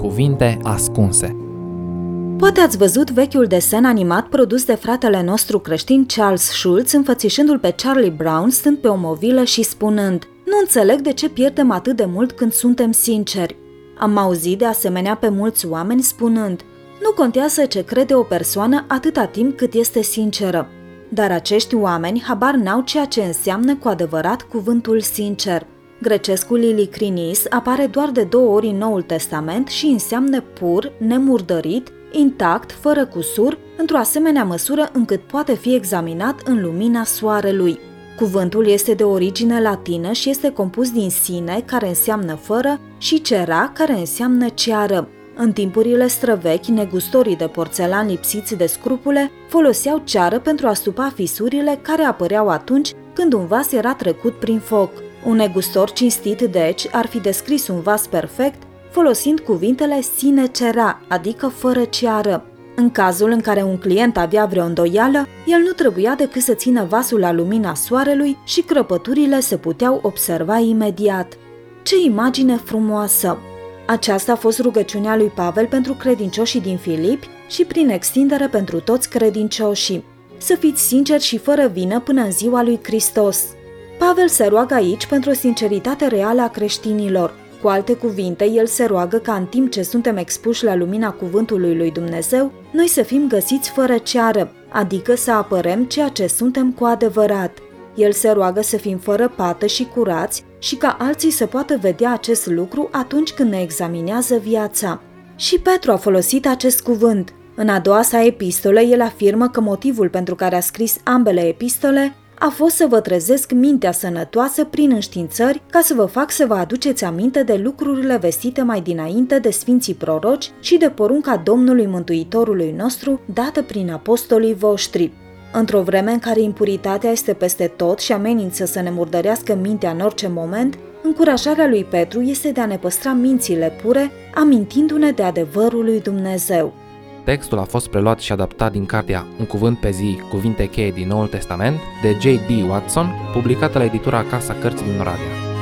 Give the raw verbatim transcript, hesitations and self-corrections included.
Cuvinte ascunse. Poate ați văzut vechiul desen animat produs de fratele nostru creștin Charles Schulz, înfățișându-l pe Charlie Brown stând pe o movilă și spunând: "Nu înțeleg de ce pierdem atât de mult când suntem sinceri." Am auzit de asemenea pe mulți oameni spunând: "Nu contează ce crede o persoană atâta timp cât este sinceră." Dar acești oameni habar n-au ceea ce înseamnă cu adevărat cuvântul sincer. Grecescul ilicrinis apare doar de două ori în Noul Testament și înseamnă pur, nemurdărit, intact, fără cusur, într-o asemenea măsură încât poate fi examinat în lumina soarelui. Cuvântul este de origine latină și este compus din sine, care înseamnă fără, și cera, care înseamnă ceară. În timpurile străvechi, negustorii de porțelan lipsiți de scrupule foloseau ceară pentru a stupa fisurile care apăreau atunci când un vas era trecut prin foc. Un negustor cinstit, deci, ar fi descris un vas perfect folosind cuvintele sine cera, adică fără ceară. În cazul în care un client avea vreo îndoială, el nu trebuia decât să țină vasul la lumina soarelui și crăpăturile se puteau observa imediat. Ce imagine frumoasă! Aceasta a fost rugăciunea lui Pavel pentru credincioșii din Filipi și, prin extindere, pentru toți credincioșii. Să fiți sinceri și fără vină până în ziua lui Hristos. Pavel se roagă aici pentru o sinceritate reală a creștinilor. Cu alte cuvinte, el se roagă ca în timp ce suntem expuși la lumina cuvântului lui Dumnezeu, noi să fim găsiți fără ceară, adică să apărăm ceea ce suntem cu adevărat. El se roagă să fim fără pată și curați și ca alții să poată vedea acest lucru atunci când ne examinează viața. Și Petru a folosit acest cuvânt. În a doua sa epistolă, el afirmă că motivul pentru care a scris ambele epistole a fost să vă trezesc mintea sănătoasă prin înștiințări, ca să vă fac să vă aduceți aminte de lucrurile vestite mai dinainte de sfinții proroci și de porunca Domnului Mântuitorului nostru, dată prin apostolii voștri. Într-o vreme în care impuritatea este peste tot și amenință să ne murdărească mintea în orice moment, încurajarea lui Petru este de a ne păstra mințile pure, amintindu-ne de adevărul lui Dumnezeu. Textul a fost preluat și adaptat din cartea Un cuvânt pe zi, cuvinte cheie din Noul Testament, de J D Watson, publicată la editura Casa Cărții din Oradea.